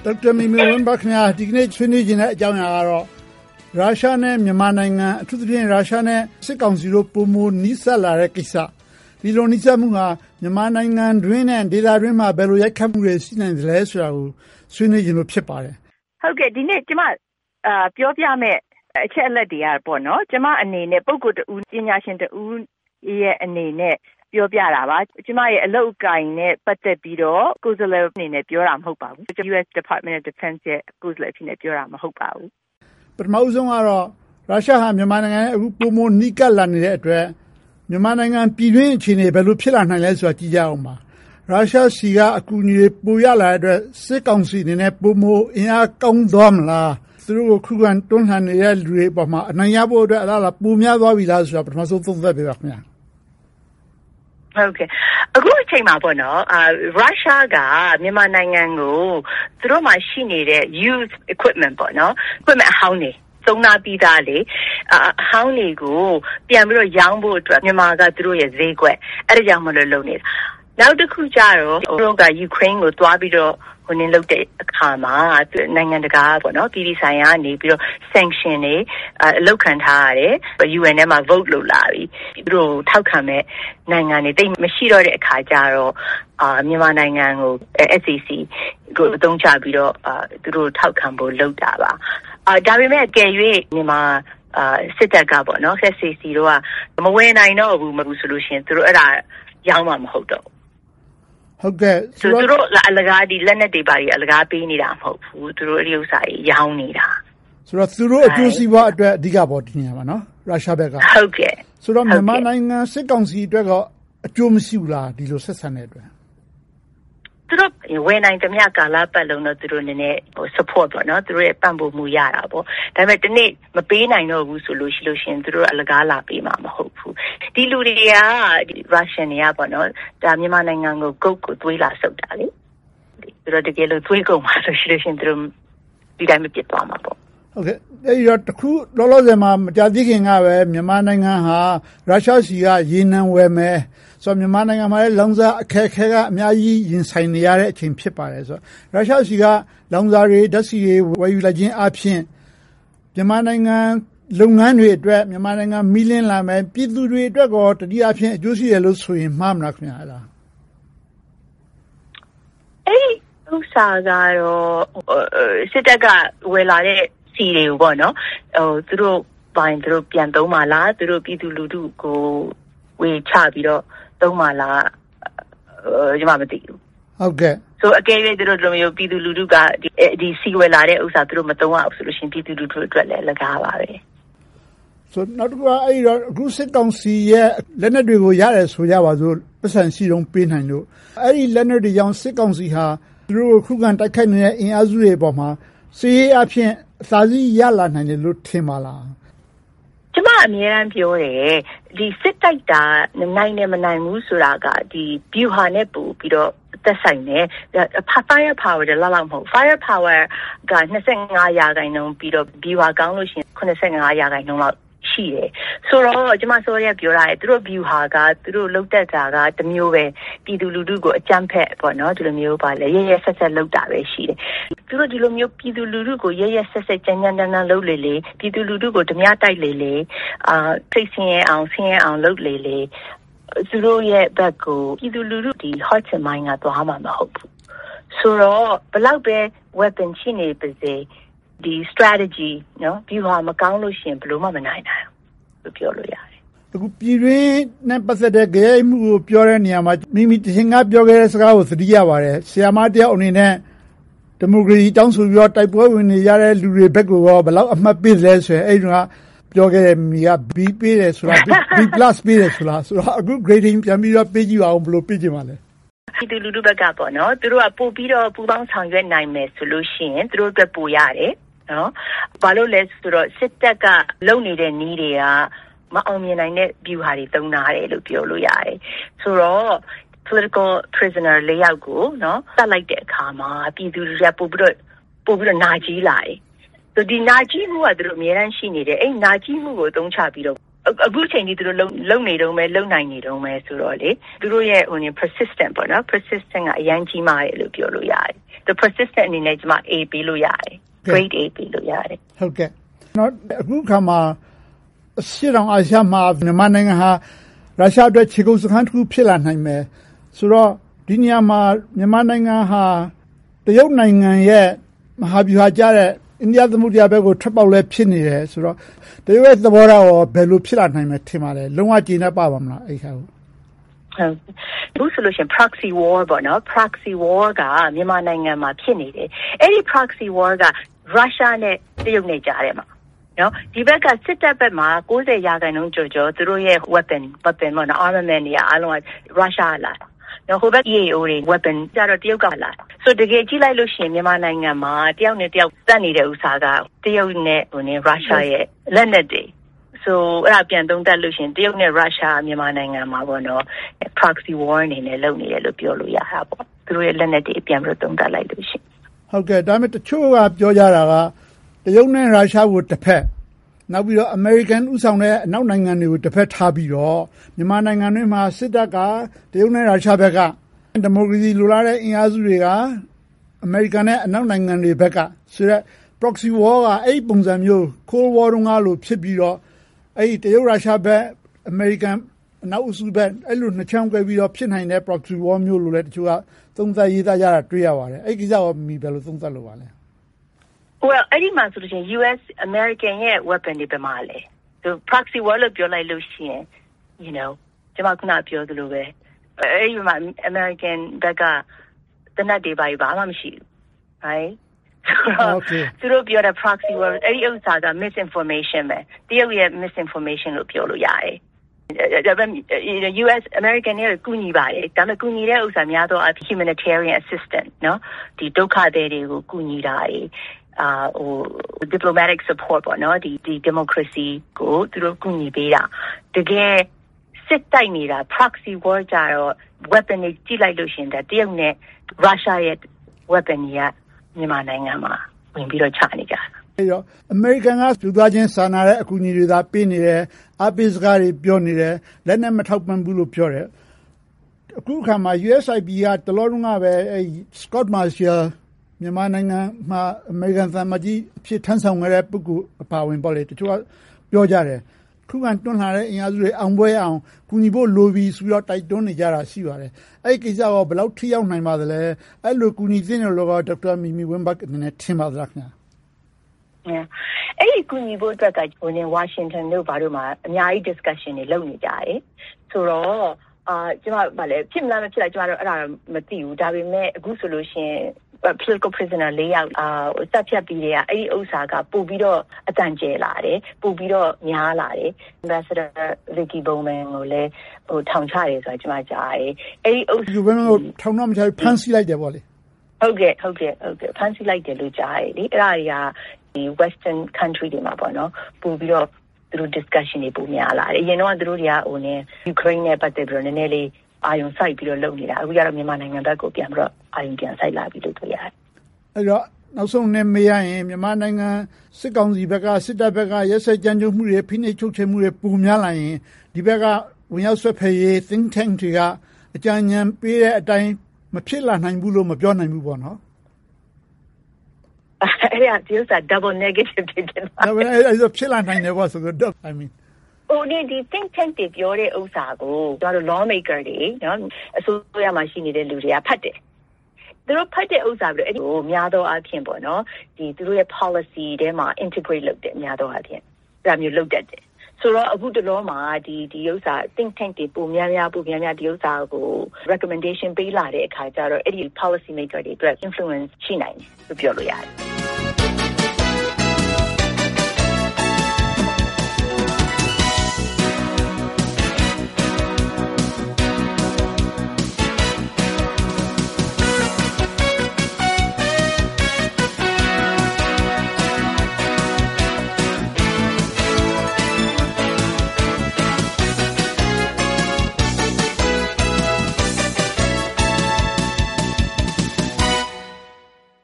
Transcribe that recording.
Dr. Mimi Wimber ခင်ဗျာဒီကနေ့ဆွေးနွေးခြင်းတဲ့အကြောင်းအရာကတော့ရုရှားနဲ့မြန်မာနိုင်ငံအထူးသဖြင့်ရုရှားနဲ့စစ်ကောင်စီတို့ပုံမနီးစပ်လာတဲ့ကိစ္စဒီလိုနီးစပ်မှုဟာမြန်မာနိုင်ငံတွင်းနဲ့ဒေသတွင်းမှာဘယ်လိုရိုက်ခတ်မှုတွေရှိနိုင်သလဲဆိုတာကိုဆွေးနွေးခြင်းလို့ဖြစ်ပါတယ်ဟုတ်ကဲ့ဒီနေ့ကျမပြောပြမယ်အချက်အလက်တွေကပေါ့နော်ကျမအနေနဲ့ပုဂ္ဂိုလ်တူပညာရှင်တူရဲ့အနေနဲ့ပြောပြတာပါကျမရဲ့အလုပ်အကိုင်နဲ့ပတ်သက်ပြီးတော့ကိုယ်စားလှယ်အနေနဲ့ပြောတာမဟုတ်ပါဘူး US Department of Defense ရဲ့ကိုယ်စားလှယ်ဖြစ်နေပြောတာမဟုတ်ပါဘူးပထမဆုံးကတော့ရုရှားဟာမြန်မာနိုင်ငံရဲ့အခုပုံမနီးကပ်လာနေတဲ့အတွက်မြန်မာနိုင်ငံပြည်တွင်းအခြေအနေဘယ်လိုဖြစ်လာနိုင်လဲဆိုတာကြည့်ကြအောင်ပါရုရှားစီကအကူအညီတွေပိုရလာတဲ့အတွက်စစ်ကောင်စီအနေနဲ့ပုံမအင်အားကောင်းသွားမလားသူတို့ကိုခုခံတွန်းလှန်နေတဲ့လူတွေပေါ်မှာအနိုင်ရဖို့အတွက်အလားလားပုံများသွားပြီလားဆိုတာပထမဆုံးသုံးသပ်ပေးပါခင်ဗျာဟုတ်ကဲ့အခုအချိန်မှာပေါ့နော်ရုရှားကမြန်မာနိုင်ငံကိုသူတို့မှာရှိနေတဲ့ youth equipment ပေါ့နော် equipment အဟောင်းတွေသုံးနာပြီးသားလေအဟောင်းတွေကိုပြန်ပြီးတော့ရောင်းဖို့အတွက်မြန်မာကသူတို့ရဲ့ဈေးကွက်အဲ့ဒါကြောင့်မလို့လုပ်နေတာနောက်တစ်ခုကျတော့သူတို့ကယူကရိန်းကိုတွားပြီးတော့ဟိုနေလုပ်တဲ့အခါမှာနိုင်ငံတကာပေါ့နော်ပြည်ဆိုင်ရာနေပြီးတော့ sanction တွေအလုပ်ခံထားရတယ် UN ထဲမှာ vote လုပ်လာပြီသူတို့ထောက်ခံမဲ့နိုင်ငံတွေတိတ်မရှိတော့တဲ့အခါကျတော့မြန်မာနိုင်ငံကို SAC ကိုအသုံးချပြီးတော့သူတို့ထောက်ခံဖို့လုပ်တာပါဒါပေမဲ့ကယ်၍မြန်မာစစ်တပ်ကပေါ့နော် SAC တို့ကမဝင်နိုင်တော့ဘူးဆိုလို့ရှိရင်သူတို့အဲ့ဒါရောင်းမှာမဟုတ်တော့ဟုတ်ကဲ့သူတို့အလကားဒီလက်နက်တွေပါအလကားပေးနေတာမဟုတ်ဘူးသူတို့အဲ့ဒီဥစ္စာကြီးရောင်းနေတာဆိုတော့သူတို့အကျိုးစီးပွားအတွက်အဓိကပေါ့ဒီနေရာမှာနော်ရုရှားဘက်ကဟုတ်ကဲ့ဆိုတော့မြန်မာနိုင်ငံစစ်ကောင်စီအတွက်ကအကျိုးမရှိဘူးလားဒီလိုဆက်ဆံတဲ့အတွက်သူတို့ဝယ်နိုင်သမျှကာလပတ်လုံးတော့သူတို့နည်းနည်းsupport ပေါ့နော်သူတို့ရဲ့ပံ့ပိုးမှုရတာပေါ့ဒါပေမဲ့ဒီနေ့မပေးနိုင်တော့ဘူးဆိုလို့ရှိရင်သူတို့အလကားလာပေးမှာမဟုတ်ဘူးဒီလူတွေကရုရှားတွေကပေါ့နော်ဒါမြန်မာနိုင်ငံကိုဂုတ်ကိုသွေးလာဆုပ်တာလေသူတို့တကယ်လို့သွေးကုန်မှာဆိုရှင်သူတို့ဒီတိုင်းမပြစ်သွားမှာပေါ့ဟုတ်ကဲ့အဲဒီတော့တခုလောလောဆယ်မှာမကြာသေးခင်ကပဲမြန်မာနိုင်ငံဟာရုရှားစီကရေနံဝယ်မယ်ဆိုတော့မြန်မာနိုင်ငံမှာလည်းလောင်စာအခက်အခဲကအများကြီးရင်ဆိုင်နေရတဲ့အချိန်ဖြစ်ပါတယ်ဆိုတော့ရုရှားစီကလောင်စာတွေဓာတ်ဆီတွေဝယ်ယူလိုက်ခြင်းအပြင်မြန်မာနိုင်ငံလုပ်ငန်းတွေအတွက်မြန်မာနိုင်ငံမီးလင်းလာမယ်ပြည်သူတွေအတွက်ကောတတိယအဖြစ်အကျိုးရှိတယ်လို့ဆိုရင်မှားမလားခင်ဗျာလားအဲ့ဥစားကတော့စစ်တပ်ကဝယ်လာတဲ့စီတွေကိုပေါ့နော်သူတို့သူတို့ပြန်သုံးပါလားသူတို့ပြည်သူလူထုကိုဝေချပြီးတော့သုံးပါလားကျွန်မမသိဘူးဟုတ်ကဲ့ဆိုအကယ်၍သူတို့လိုမျိုးပြည်သူလူထုကဒီစီဝယ်လာတဲ့ဥစ္စာသူတို့မသုံးရဘူးဆိုလို့ရှိရင်ပြည်သူလူထုအတွက်လည်းလကားပါပဲဆိုနောက်တစ်ခုကအဲ့တော့အခုစစ်ကောင်စီရဲ့လက်နက်တွေကိုရတယ်ဆိုကြပါစို့ပတ်စံရှိတော့ပေးနိုင်လို့အဲ့ဒီလက်နက်တွေကြောင့်စစ်ကောင်စီဟာသူတို့ခုခံတိုက်ခိုက်နေတဲ့အင်အားစုတွေပေါ်မှာစီးရေးအဖြစ်အသာစီးရလာနိုင်တယ်လို့ထင်ပါလားကျမအမြဲတမ်းပြောတယ်ဒီစစ်တိုက်တာနိုင်နေမနိုင်ဘူးဆိုတာကဒီ view ဟာနဲ့ပို့ပြီးတော့သက်ဆိုင်တယ် fire power တလောက်မဟုတ် fire power က25%ပြီးတော့ view ဟာကောင်းလို့ရှိရင်85%လောက်ရှိတယ်ဆိုတော့ကျမဆိုရပြောရတယ်သူတို့ view ဟာကသူတို့လုတ်တက်တာကတမျိုးပဲပြည်သူလူထုကိုအကြမ်းဖက်ပေါ့နော်ဒီလိုမျိုးပါလေရဲဆက်ဆက်လုတ်တာပဲရှိတယ်သူတို့ဒီလိုမျိုးပြည်သူလူထုကိုရဲဆက်ဆက်ကြမ်းကြမ်းတမ်းတမ်းလုတ်လေပြည်သူလူထုကိုဓမြတိုက်လေထိတ်ဆင်းရဲအောင်လုတ်လေသူတို့ရဲ့ဘက်ကိုပြည်သူလူထုဒီ hot and mind ကသွားမှာမဟုတ်ဘူးဆိုတော့ဘလောက်ပဲ weapon ရှိနေပါစေဒီ strategy နော် view ဟာမကောင်းလို့ရှိရင်ဘယ်လိုမှမနိုင်နိုင်ဘူးပြောလို့ရတယ်အခုပြည်တွင်းနဲ့ပတ်သက်တဲ့ကြေးမှုကိုပြောတဲ့နေရာမှာမိမိတင်ကပြောခဲ့တဲ့စကားကိုသတိရပါတယ်ဆရာမတယောက်အနေနဲ့ဒီမိုကရေစီတောင်းဆိုပြီးတော့တိုက်ပွဲဝင်နေရတဲ့လူတွေဘက်ကိုဘယ်လောက်အမှတ်ပေးလဲဆိုရင်အဲ့ဒီကပြောခဲ့တဲ့မိက B ပေးတယ်ဆိုတာ B+ ပေးတယ်ဆိုတာဆိုတော့အခု grading ပြန်ပြီးတော့ပေးကြည့်အောင်ဘယ်လိုပေးကြမှာလဲပြည်သူလူထုဘက်ကပေါ့နော်သူတို့ကပို့ပြီးတော့ပူပေါင်းဆောင်ရွက်နိုင်မယ်ဆိုလို့ရှိရင်သူတို့အတွက်ပိုရတယ်နော်ဘာလို့လဲဆိုတော့စစ်တပ်ကလုံနေတဲ့နီးတွေကမအောင်မြင်နိုင်တဲ့ view ဟာတွေတုံးနာတယ်လို့ပြောလို့ရတယ်ဆိုတော့ political prisoner ၄ယောက်ကိုနော်တတ်လိုက်တဲ့အခါမှာပြည်သူတွေကပို့ပြီးတော့နာကြီးလာတယ်ဆိုဒီနာကြီးမှုကသူတို့အများအားရှိနေတယ်အဲ့နာကြီးမှုကိုအသုံးချပြီးတော့အခုချိန်ကြီးသူတို့လုံနေတော့မယ်လုံနိုင်နေတော့မယ်ဆိုတော့လေသူတို့ရဲ့persistent ပေါ့နော် persistent ကအရင်ကြီးမားတယ်လို့ပြောလို့ရတယ်။ the persistent အနေနဲ့ကျွန်မ A ပေးလို့ရတယ်။ grade A ပေးလို့ရတယ်။ဟုတ်ကဲ့။နော်အခုခါမှာအရှေ့တောင်အာရှမှာမြန်မာနိုင်ငံဟာရုရှားအတွက်ခြေကုပ်စခန်းတစ်ခုဖြစ်လာနိုင်မယ်ဆိုတော့ဒီနေရာမှာမြန်မာနိုင်ငံဟာတရုတ်နိုင်ငံရဲ့မဟာဗျူဟာကျတဲ့အိန္ဒိယသမုဒ္ဒရာဘက်ကိုထွက်ပေါက်လဲဖြစ်နေတယ်ဆိုတော့တရုတ်ရဲ့သဘောထားရောဘယ်လိုဖြစ်လာနိုင်မယ်ထင်ပါလဲလုံးဝကျေနပ်ပါမလားအဲ့ခါကိုဘူးဆိုလို့ရှိရင် proxy war ပေါ့နော် proxy war ကမြန်မာနိုင်ငံမှာဖြစ်နေတယ်အဲ့ဒီ proxy war ကရုရှားနဲ့တရုတ်နဲ့ကြားထဲမှာနော်ဒီဘက်ကစစ်တပ်ဘက်မှာ90%ကျော်ကျော်သူတို့ရဲ့ weapon ပေါ့နော် armament တွေအားလုံးကရုရှားလာနော်ဟိုဘက် EAO တွေ weapon ကြတော့တရုတ်ကလာဆိုတကယ်ကြည့်လိုက်လို့ရှိရင်မြန်မာနိုင်ငံမှာတယောက်နဲ့တယောက်တတ်နေတဲ့ဥစ္စာကတရုတ်နဲ့ရုရှားရဲ့လက်နက်တွေဆိုအဲ့ဒါပြန်သုံးသပ်လို့ရှိရင်တရုတ်နဲ့ရုရှားမြန်မာနိုင်ငံမှာပေါ့နော် proxy war အနေနဲ့လုပ်နေတယ်လို့ပြောလို့ရတာပေါ့သူတို့ရဲ့လက်နက်တွေပြန်ပြီးသုံးသပ်လိုက်လို့ရှိရင်ဟုတ်ကဲ့ဒါပေမဲ့တချို့ကပြောကြတာကတရုတ်နဲ့ရုရှားကိုတစ်ဖက်နောက်ပြီးတော့ American ဥဆောင်တဲ့အနောက်နိုင်ငံတွေကိုတစ်ဖက်ထားပြီးတော့မြန်မာနိုင်ငံတွင်းမှာစစ်တပ်ကတရုတ်နဲ့ရုရှားဘက်ကဒီမိုကရေစီလိုလားတဲ့အင်အားစုတွေက American နဲ့အနောက်နိုင်ငံတွေဘက်ကဆိုတော့ proxy war ကအဲ့ဒီပုံစံမျိုး Cold War တုန်းကလိုဖြစ်ပြီးတော့အဲ့ဒီတရုတ်ရုရှားဘက် American အနောက်အစုဘက်အဲ့လိုနှစ်ချမ်းကွဲပြီးတော့ဖြစ်နိုင်တဲ့ proxy war မျိုးလိုလည်းတချို့ကသုံးသပ်ရေးသားကြတာတွေ့ရပါတယ်အဲ့ဒီကိစ္စရောမိဘယ်လိုသုံးသပ်လို့ပါလဲ Well, အဲ့ဒီမှာဆိုလို့ရှိရင် US American ရဲ့ weapon တွေပဲမှာလေ။ so proxy war လို့ပြောလိုက်လို့ရှိရင် ကျွန်မခုနပြောသလိုပဲအဲ့ဒီမှာ American ဘက်ကတနက်တွေပါဘာမှမရှိဘူး right သူတို့ပြောတဲ့ proxy war အဲ့ဒီဥစ္စာက misinformation ပဲတရုတ်ရဲ့ misinformation လို့ပြောလို့ရတယ်။ US American တွေကူညီပါတယ်ဒါပေမဲ့ကူညီတဲ့ဥစ္စာများတော့ humanitarian assistance နော်ဒီဒုက္ခသည်တွေကိုကူညီတာdiplomatic support ပေါ့နော်ဒီ democracy ကိုသူတို့ကူညီပေးတာတကယ်စစ်တိုက်နေတာ proxy war ကြတော့ weapon တွေကြည့်လိုက်လို့ရှင်တရုတ်နဲ့ရုရှားရဲ့ weapon တွေကမြန်မာနိုင်ငံမှာဝင်ပြီးတော့ချနေကြတာအဲ့တော့ American ကလူသားချင်းစာနာတဲ့အကူအညီတွေသာပေးနေတယ်အပိစကားတွေပြောနေတယ်လက်နဲ့မထောက်ပံ့ဘူးလို့ပြောတယ်အခုအခါမှာ USIP ကတလောတုန်းကပဲအဲ့ Scott Marshallမြန်မာနိုင်ငံမှာ American သံမကြီးအဖြစ်ထမ်းဆောင်ခဲ့တဲ့ပုဂ္ဂိုလ်အပါဝင်ပေါ့လေတချို့ကပြောကြတယ်ခုခံတွန်းလှန်တဲ့အင်အားစုတွေအောင်ပွဲအောင်ကူညီဖို့လိုပြီးဆိုတော့တိုက်တွန်းနေကြတာရှိပါတယ်အဲ့ဒီကိစ္စကဘယ်လောက်ထိရောက်နိုင်ပါသလဲအဲ့လိုကူညီသင့်တယ်လို့ဒေါက်တာမီမီဝင်းဘတ်အနေနဲ့ထင်ပါသလားခင်ဗျာအဲ့ဒီကူညီဖို့အတွက်ကဝါရှင်တန်တို့ဘာတို့မှာအများကြီး discussion တွေလုပ်နေကြတယ်ဆိုတော့ကျွန်မဗာလေဖြစ်မလားမဖြစ်လားကျွန်တော်တို့အဲ့ဒါမသိဘူးဒါပေမဲ့အခုဆိုလို့ရှိရင်political prisoner 4ယောက်စက်ဖြတ်ပြီးတဲ့အဲ့ဒီဥစ္စာကပို့ပြီးတော့အတန်ကျဲလာတယ်ပို့ပြီးတော့များလာတယ် Ambassador Vicky Bowman ကိုလည်းထောင်ချတယ်ဆိုတာကျွန်မကြားတယ်အဲ့ဒီဥစ္စာကိုထောင်တော့မချဖမ်းဆီးလိုက်တယ်ပေါ့လေဟုတ်ကဲ့ဖမ်းဆီးလိုက်တယ်လို့ကြားတယ်လေအဲ့ဒါတွေကဒီ Western country တွေမှာပေါ့နော်ပို့ပြီးတော့သူတို့ discussion တွေပိုများလာတယ်အရင်တော့သူတို့တွေကUkraine နဲ့ပတ်သက်ပြီးတော့နည်းနည်းလေးအာယုံစိုက်ပြီးတော့လုပ်နေတာအခုကျတော့မြန်မာနိုင်ငံဘက်ကိုပြန်ပြီးတော့အာယုံပြန်စိုက်လာပြီးလို့တွေ့ရတယ်အဲ့တော့နောက်ဆုံးနဲ့မေးရရင်မြန်မာနိုင်ငံစစ်ကောင်စီဘက်ကစစ်တပ်ဘက်ကရက်စက်ကြမ်းကြုတ်မှုတွေဖိနှိပ်ချုပ်ချယ်မှုတွေပုံများလာရင်ဒီဘက်ကဝင်ရောက်ဆွဲဖယ်ရေး think tank တွေကအကြံဉာဏ်ပေးတဲ့အတိုင်းမဖြစ်လာနိုင်ဘူးလို့မပြောနိုင်ဘူးပေါ့နော်အဲ့ဒါဒီဥစ္စာ double negative ဖြစ်တယ်ဒါပေမဲ့အဲ့ဒါဖြစ်လာနိုင်တယ်ပေါ့ဆိုတော့ I mean ဒီ think tank တွေပြောတဲ့ဥစ္စာကိုကျွန်တော်တို့ lawmaker တွေနော်အစိုးရမှာရှိနေတဲ့လူတွေကဖတ်တယ်သူတို့ဖတ်တဲ့ဥစ္စာပြီးတော့အဲ့ဒီများသောအားဖြင့်ပေါ့နော်ဒီသူတို့ရဲ့ policy ထဲမှာ integrate လုပ်တယ်များသောအားဖြင့်အဲ့ဒါမျိုးလုပ်တတ်တယ်ဆိုတော့အခုတလောမှာဒီဥစ္စာ think tank တွေပုံများဒီဥစ္စာကို recommendation ပေးလာတဲ့အခါကျတော့အဲ့ဒီ policy maker တွေအတွက် influence ရှိနိုင်တယ်လို့ပြောလို့ရတယ်